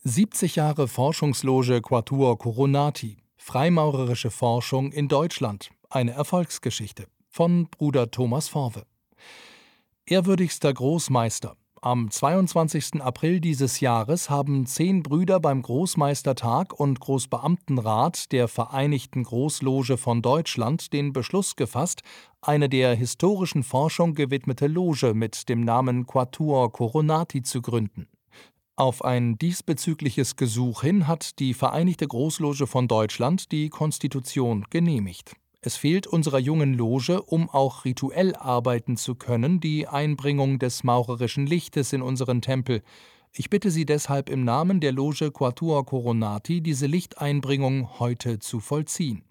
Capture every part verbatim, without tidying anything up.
siebzig Jahre Forschungsloge Quatuor Coronati. Freimaurerische Forschung in Deutschland. Eine Erfolgsgeschichte. Von Bruder Thomas Forwe. Ehrwürdigster Großmeister. Am zweiundzwanzigsten April dieses Jahres haben zehn Brüder beim Großmeistertag und Großbeamtenrat der Vereinigten Großloge von Deutschland den Beschluss gefasst, eine der historischen Forschung gewidmete Loge mit dem Namen Quatuor Coronati zu gründen. Auf ein diesbezügliches Gesuch hin hat die Vereinigte Großloge von Deutschland die Konstitution genehmigt. Es fehlt unserer jungen Loge, um auch rituell arbeiten zu können, die Einbringung des maurerischen Lichtes in unseren Tempel. Ich bitte Sie deshalb im Namen der Loge Quatuor Coronati, diese Lichteinbringung heute zu vollziehen.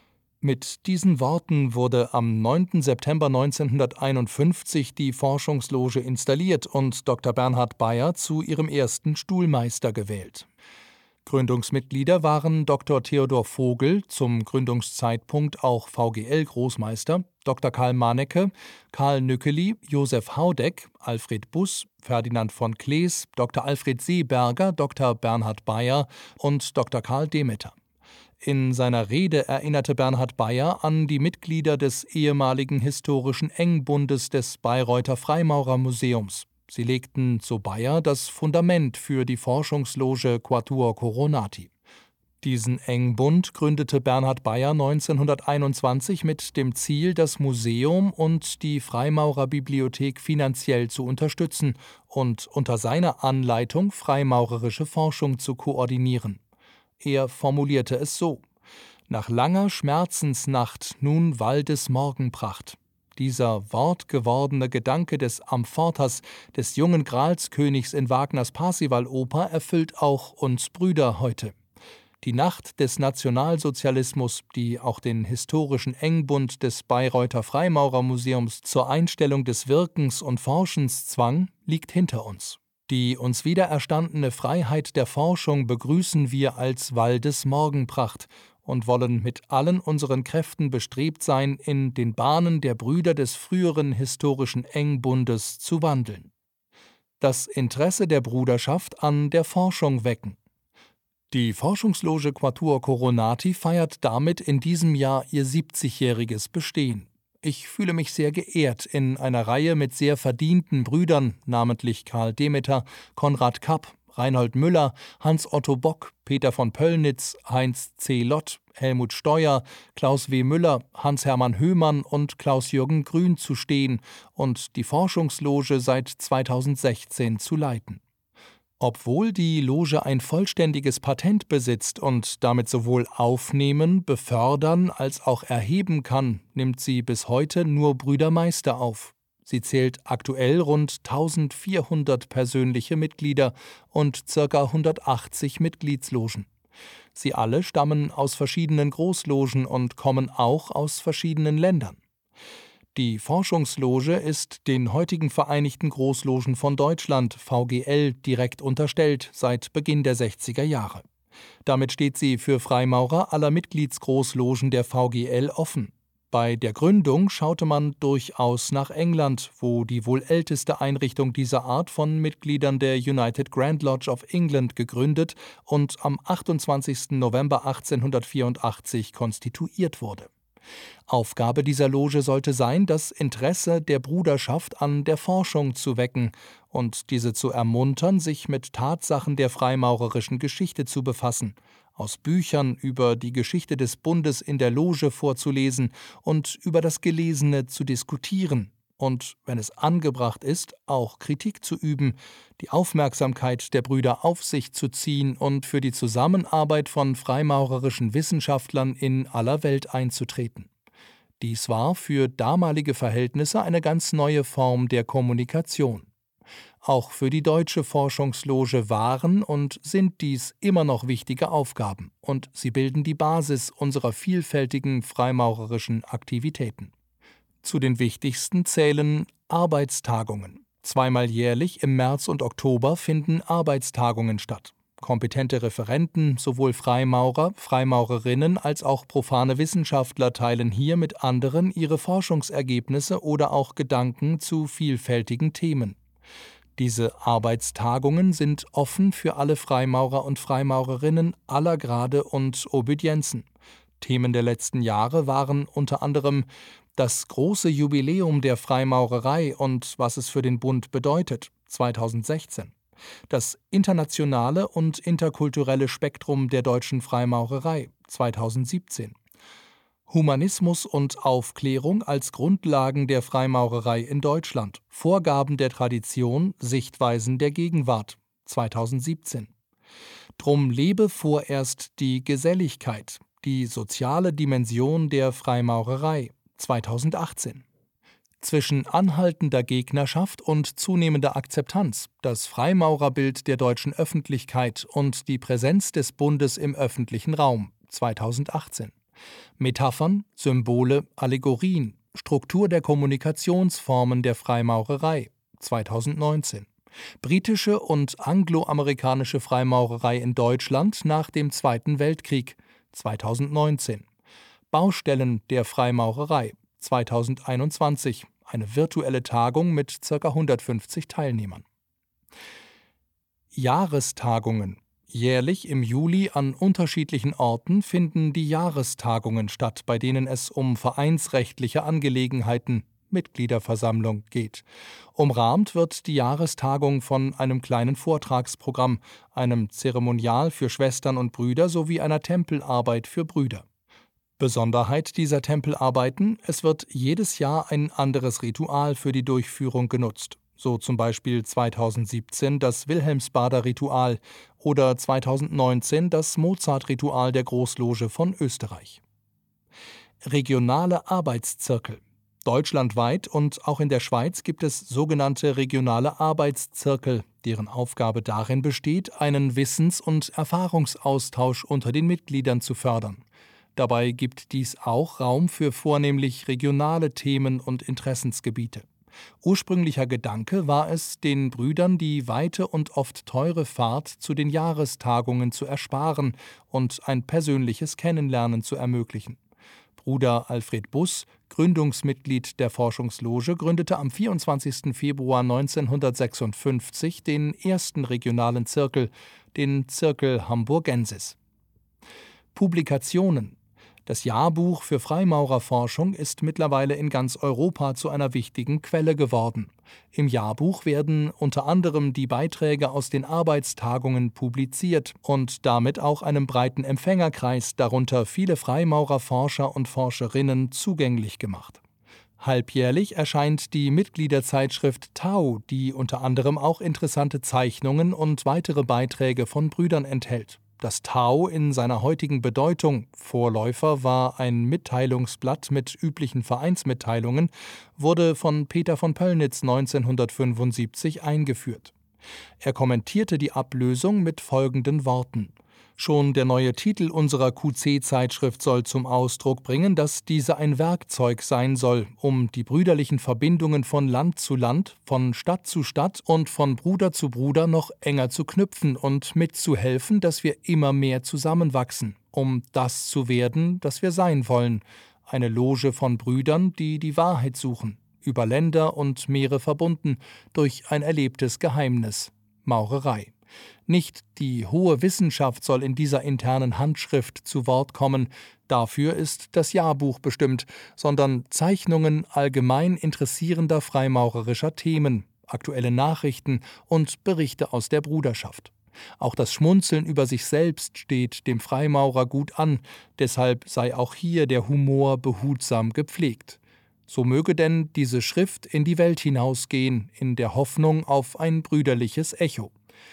Mit diesen Worten wurde am neunten September neunzehnhunderteinundfünfzig die Forschungsloge installiert und Doktor Bernhard Bayer zu ihrem ersten Stuhlmeister gewählt. Gründungsmitglieder waren Doktor Theodor Vogel, zum Gründungszeitpunkt auch V G L-Großmeister, Doktor Karl Manecke, Karl Nückeli, Josef Haudeck, Alfred Buss, Ferdinand von Klees, Doktor Alfred Seeberger, Doktor Bernhard Bayer und Doktor Karl Demeter. In seiner Rede erinnerte Bernhard Bayer an die Mitglieder des ehemaligen historischen Engbundes des Bayreuther Freimaurermuseums. Sie legten, so Bayer, das Fundament für die Forschungsloge Quatuor Coronati. Diesen Engbund gründete Bernhard Bayer neunzehnhunderteinundzwanzig mit dem Ziel, das Museum und die Freimaurerbibliothek finanziell zu unterstützen und unter seiner Anleitung freimaurerische Forschung zu koordinieren. Er formulierte es so: Nach langer Schmerzensnacht nun waldes Morgenpracht. Dieser wortgewordene Gedanke des Amfortas, des jungen Gralskönigs in Wagners Parsival-Oper, erfüllt auch uns Brüder heute. Die Nacht des Nationalsozialismus, die auch den historischen Engbund des Bayreuther Freimaurermuseums zur Einstellung des Wirkens und Forschens zwang, liegt hinter uns. Die uns wiedererstandene Freiheit der Forschung begrüßen wir als waldes Morgenpracht und wollen mit allen unseren Kräften bestrebt sein, in den Bahnen der Brüder des früheren historischen Engbundes zu wandeln. Das Interesse der Bruderschaft an der Forschung wecken. Die Forschungsloge Quatuor Coronati feiert damit in diesem Jahr ihr siebzigjähriges Bestehen. Ich fühle mich sehr geehrt, in einer Reihe mit sehr verdienten Brüdern, namentlich Karl Demeter, Konrad Kapp, Reinhold Müller, Hans-Otto Bock, Peter von Pöllnitz, Heinz C. Lott, Helmut Steuer, Klaus W. Müller, Hans-Hermann Höhmann und Klaus-Jürgen Grün zu stehen und die Forschungsloge seit zweitausendsechzehn zu leiten. Obwohl die Loge ein vollständiges Patent besitzt und damit sowohl aufnehmen, befördern als auch erheben kann, nimmt sie bis heute nur Brüdermeister auf. Sie zählt aktuell rund eintausendvierhundert persönliche Mitglieder und ca. hundertachtzig Mitgliedslogen. Sie alle stammen aus verschiedenen Großlogen und kommen auch aus verschiedenen Ländern. Die Forschungsloge ist den heutigen Vereinigten Großlogen von Deutschland, V G L, direkt unterstellt seit Beginn der sechziger Jahre. Damit steht sie für Freimaurer aller Mitgliedsgroßlogen der V G L offen. Bei der Gründung schaute man durchaus nach England, wo die wohl älteste Einrichtung dieser Art von Mitgliedern der United Grand Lodge of England gegründet und am achtundzwanzigsten November achtzehnhundertvierundachtzig konstituiert wurde. Aufgabe dieser Loge sollte sein, das Interesse der Bruderschaft an der Forschung zu wecken und diese zu ermuntern, sich mit Tatsachen der freimaurerischen Geschichte zu befassen, aus Büchern über die Geschichte des Bundes in der Loge vorzulesen und über das Gelesene zu diskutieren und, wenn es angebracht ist, auch Kritik zu üben, die Aufmerksamkeit der Brüder auf sich zu ziehen und für die Zusammenarbeit von freimaurerischen Wissenschaftlern in aller Welt einzutreten. Dies war für damalige Verhältnisse eine ganz neue Form der Kommunikation. Auch für die deutsche Forschungsloge waren und sind dies immer noch wichtige Aufgaben, und sie bilden die Basis unserer vielfältigen freimaurerischen Aktivitäten. Zu den wichtigsten zählen Arbeitstagungen. Zweimal jährlich im März und Oktober finden Arbeitstagungen statt. Kompetente Referenten, sowohl Freimaurer, Freimaurerinnen als auch profane Wissenschaftler teilen hier mit anderen ihre Forschungsergebnisse oder auch Gedanken zu vielfältigen Themen. Diese Arbeitstagungen sind offen für alle Freimaurer und Freimaurerinnen aller Grade und Obedienzen. Themen der letzten Jahre waren unter anderem das große Jubiläum der Freimaurerei und was es für den Bund bedeutet, zweitausendsechzehn, das internationale und interkulturelle Spektrum der deutschen Freimaurerei, zweitausendsiebzehn, Humanismus und Aufklärung als Grundlagen der Freimaurerei in Deutschland, Vorgaben der Tradition, Sichtweisen der Gegenwart, zweitausendsiebzehn. Drum lebe vorerst die Geselligkeit, die soziale Dimension der Freimaurerei, zweitausendachtzehn. Zwischen anhaltender Gegnerschaft und zunehmender Akzeptanz, das Freimaurerbild der deutschen Öffentlichkeit und die Präsenz des Bundes im öffentlichen Raum, zweitausendachtzehn. Metaphern, Symbole, Allegorien, Struktur der Kommunikationsformen der Freimaurerei, zweitausendneunzehn. Britische und angloamerikanische Freimaurerei in Deutschland nach dem Zweiten Weltkrieg, zweitausendneunzehn. Baustellen der Freimaurerei, zweitausendeinundzwanzig. Eine virtuelle Tagung mit ca. hundertfünfzig Teilnehmern. Jahrestagungen. Jährlich im Juli an unterschiedlichen Orten finden die Jahrestagungen statt, bei denen es um vereinsrechtliche Angelegenheiten, Mitgliederversammlung, geht. Umrahmt wird die Jahrestagung von einem kleinen Vortragsprogramm, einem Zeremonial für Schwestern und Brüder sowie einer Tempelarbeit für Brüder. Besonderheit dieser Tempelarbeiten: Es wird jedes Jahr ein anderes Ritual für die Durchführung genutzt. So zum Beispiel zweitausendsiebzehn das Wilhelmsbader Ritual oder zweitausendneunzehn das Mozart-Ritual der Großloge von Österreich. Regionale Arbeitszirkel. Deutschlandweit und auch in der Schweiz gibt es sogenannte regionale Arbeitszirkel, deren Aufgabe darin besteht, einen Wissens- und Erfahrungsaustausch unter den Mitgliedern zu fördern. Dabei gibt dies auch Raum für vornehmlich regionale Themen und Interessensgebiete. Ursprünglicher Gedanke war es, den Brüdern die weite und oft teure Fahrt zu den Jahrestagungen zu ersparen und ein persönliches Kennenlernen zu ermöglichen. Bruder Alfred Buss, Gründungsmitglied der Forschungsloge, gründete am vierundzwanzigsten Februar neunzehnhundertsechsundfünfzig den ersten regionalen Zirkel, den Zirkel Hamburgensis. Publikationen. Das Jahrbuch für Freimaurerforschung ist mittlerweile in ganz Europa zu einer wichtigen Quelle geworden. Im Jahrbuch werden unter anderem die Beiträge aus den Arbeitstagungen publiziert und damit auch einem breiten Empfängerkreis, darunter viele Freimaurerforscher und Forscherinnen, zugänglich gemacht. Halbjährlich erscheint die Mitgliederzeitschrift Tau, die unter anderem auch interessante Zeichnungen und weitere Beiträge von Brüdern enthält. Das Tau in seiner heutigen Bedeutung, Vorläufer war ein Mitteilungsblatt mit üblichen Vereinsmitteilungen, wurde von Peter von Pöllnitz neunzehnhundertfünfundsiebzig eingeführt. Er kommentierte die Ablösung mit folgenden Worten: Schon der neue Titel unserer Q C-Zeitschrift soll zum Ausdruck bringen, dass diese ein Werkzeug sein soll, um die brüderlichen Verbindungen von Land zu Land, von Stadt zu Stadt und von Bruder zu Bruder noch enger zu knüpfen und mitzuhelfen, dass wir immer mehr zusammenwachsen, um das zu werden, das wir sein wollen, eine Loge von Brüdern, die die Wahrheit suchen, über Länder und Meere verbunden, durch ein erlebtes Geheimnis, Maurerei. Nicht die hohe Wissenschaft soll in dieser internen Handschrift zu Wort kommen, dafür ist das Jahrbuch bestimmt, sondern Zeichnungen allgemein interessierender freimaurerischer Themen, aktuelle Nachrichten und Berichte aus der Bruderschaft. Auch das Schmunzeln über sich selbst steht dem Freimaurer gut an, deshalb sei auch hier der Humor behutsam gepflegt. So möge denn diese Schrift in die Welt hinausgehen, in der Hoffnung auf ein brüderliches Echo.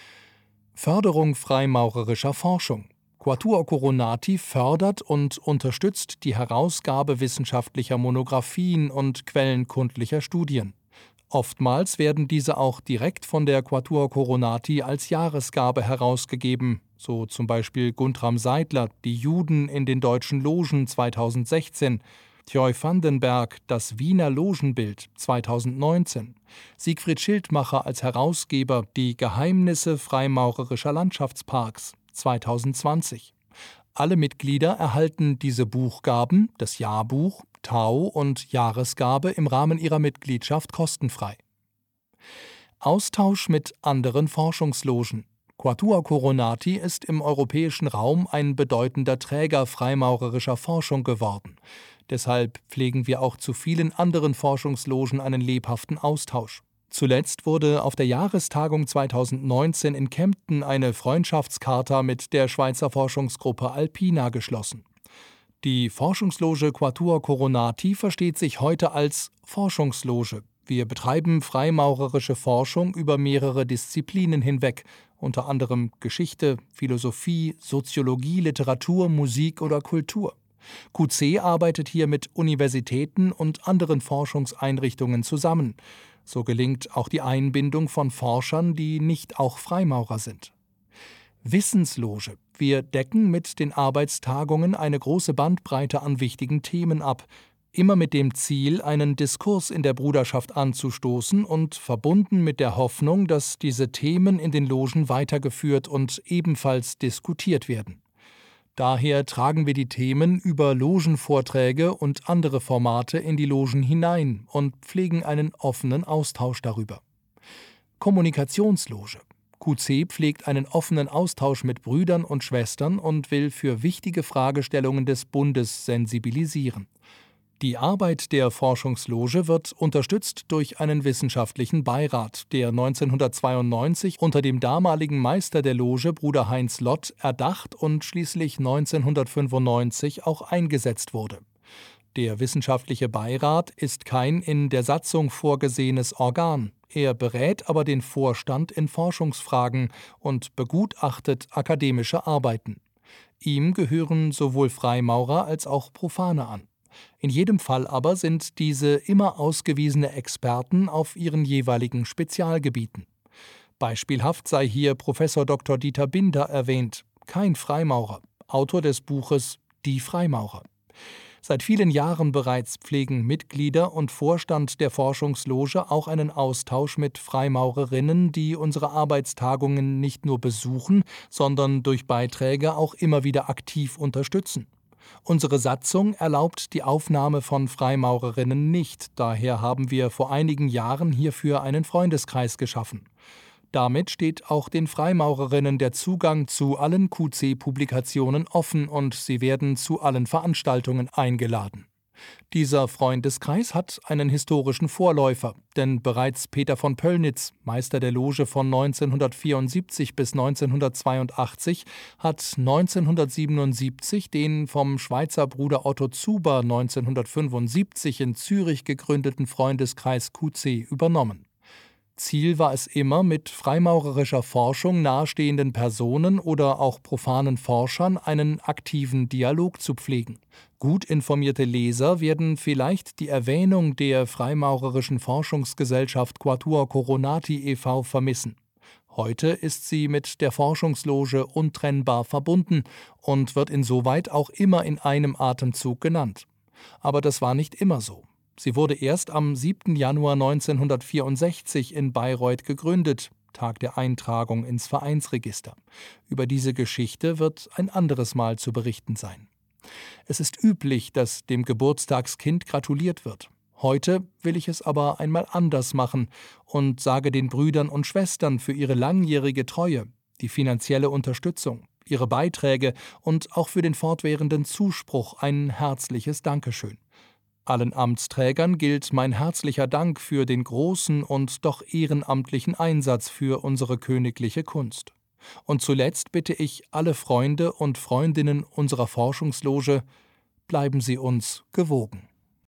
Förderung freimaurerischer Forschung. Quatuor Coronati fördert und unterstützt die Herausgabe wissenschaftlicher Monographien und quellenkundlicher Studien. Oftmals werden diese auch direkt von der Quatuor Coronati als Jahresgabe herausgegeben, so zum Beispiel Guntram Seidler, Die Juden in den deutschen Logen zweitausendsechzehn, Tjeu Vandenberg, Das Wiener Logenbild zweitausendneunzehn, Siegfried Schildmacher als Herausgeber, Die Geheimnisse freimaurerischer Landschaftsparks zweitausendzwanzig. Alle Mitglieder erhalten diese Buchgaben, das Jahrbuch, Tau und Jahresgabe im Rahmen ihrer Mitgliedschaft kostenfrei. Austausch mit anderen Forschungslogen. Quatuor Coronati ist im europäischen Raum ein bedeutender Träger freimaurerischer Forschung geworden. Deshalb pflegen wir auch zu vielen anderen Forschungslogen einen lebhaften Austausch. Zuletzt wurde auf der Jahrestagung zweitausendneunzehn in Kempten eine Freundschaftscharta mit der Schweizer Forschungsgruppe Alpina geschlossen. Die Forschungsloge Quatuor Coronati versteht sich heute als Forschungsloge. Wir betreiben freimaurerische Forschung über mehrere Disziplinen hinweg, unter anderem Geschichte, Philosophie, Soziologie, Literatur, Musik oder Kultur. Q C arbeitet hier mit Universitäten und anderen Forschungseinrichtungen zusammen. So gelingt auch die Einbindung von Forschern, die nicht auch Freimaurer sind. Wissensloge. Wir decken mit den Arbeitstagungen eine große Bandbreite an wichtigen Themen ab, immer mit dem Ziel, einen Diskurs in der Bruderschaft anzustoßen und verbunden mit der Hoffnung, dass diese Themen in den Logen weitergeführt und ebenfalls diskutiert werden. Daher tragen wir die Themen über Logenvorträge und andere Formate in die Logen hinein und pflegen einen offenen Austausch darüber. Kommunikationsloge. Q C pflegt einen offenen Austausch mit Brüdern und Schwestern und will für wichtige Fragestellungen des Bundes sensibilisieren. Die Arbeit der Forschungsloge wird unterstützt durch einen wissenschaftlichen Beirat, der neunzehnhundertzweiundneunzig unter dem damaligen Meister der Loge, Bruder Heinz Lott, erdacht und schließlich neunzehnhundertfünfundneunzig auch eingesetzt wurde. Der wissenschaftliche Beirat ist kein in der Satzung vorgesehenes Organ. Er berät aber den Vorstand in Forschungsfragen und begutachtet akademische Arbeiten. Ihm gehören sowohl Freimaurer als auch Profane an. In jedem Fall aber sind diese immer ausgewiesene Experten auf ihren jeweiligen Spezialgebieten. Beispielhaft sei hier Professor Doktor Dieter Binder erwähnt, kein Freimaurer, Autor des Buches Die Freimaurer. Seit vielen Jahren bereits pflegen Mitglieder und Vorstand der Forschungsloge auch einen Austausch mit Freimaurerinnen, die unsere Arbeitstagungen nicht nur besuchen, sondern durch Beiträge auch immer wieder aktiv unterstützen. Unsere Satzung erlaubt die Aufnahme von Freimaurerinnen nicht, daher haben wir vor einigen Jahren hierfür einen Freundeskreis geschaffen. Damit steht auch den Freimaurerinnen der Zugang zu allen Q C-Publikationen offen und sie werden zu allen Veranstaltungen eingeladen. Dieser Freundeskreis hat einen historischen Vorläufer, denn bereits Peter von Pöllnitz, Meister der Loge von neunzehnhundertvierundsiebzig bis neunzehnhundertzweiundachtzig, hat neunzehnhundertsiebenundsiebzig den vom Schweizer Bruder Otto Zuber neunzehnhundertfünfundsiebzig in Zürich gegründeten Freundeskreis Q C übernommen. Ziel war es immer, mit freimaurerischer Forschung nahestehenden Personen oder auch profanen Forschern einen aktiven Dialog zu pflegen. Gut informierte Leser werden vielleicht die Erwähnung der Freimaurerischen Forschungsgesellschaft Quatuor Coronati e V vermissen. Heute ist sie mit der Forschungsloge untrennbar verbunden und wird insoweit auch immer in einem Atemzug genannt. Aber das war nicht immer so. Sie wurde erst am siebten Januar neunzehnhundertvierundsechzig in Bayreuth gegründet, Tag der Eintragung ins Vereinsregister. Über diese Geschichte wird ein anderes Mal zu berichten sein. Es ist üblich, dass dem Geburtstagskind gratuliert wird. Heute will ich es aber einmal anders machen und sage den Brüdern und Schwestern für ihre langjährige Treue, die finanzielle Unterstützung, ihre Beiträge und auch für den fortwährenden Zuspruch ein herzliches Dankeschön. Allen Amtsträgern gilt mein herzlicher Dank für den großen und doch ehrenamtlichen Einsatz für unsere königliche Kunst. Und zuletzt bitte ich alle Freunde und Freundinnen unserer Forschungsloge, bleiben Sie uns gewogen.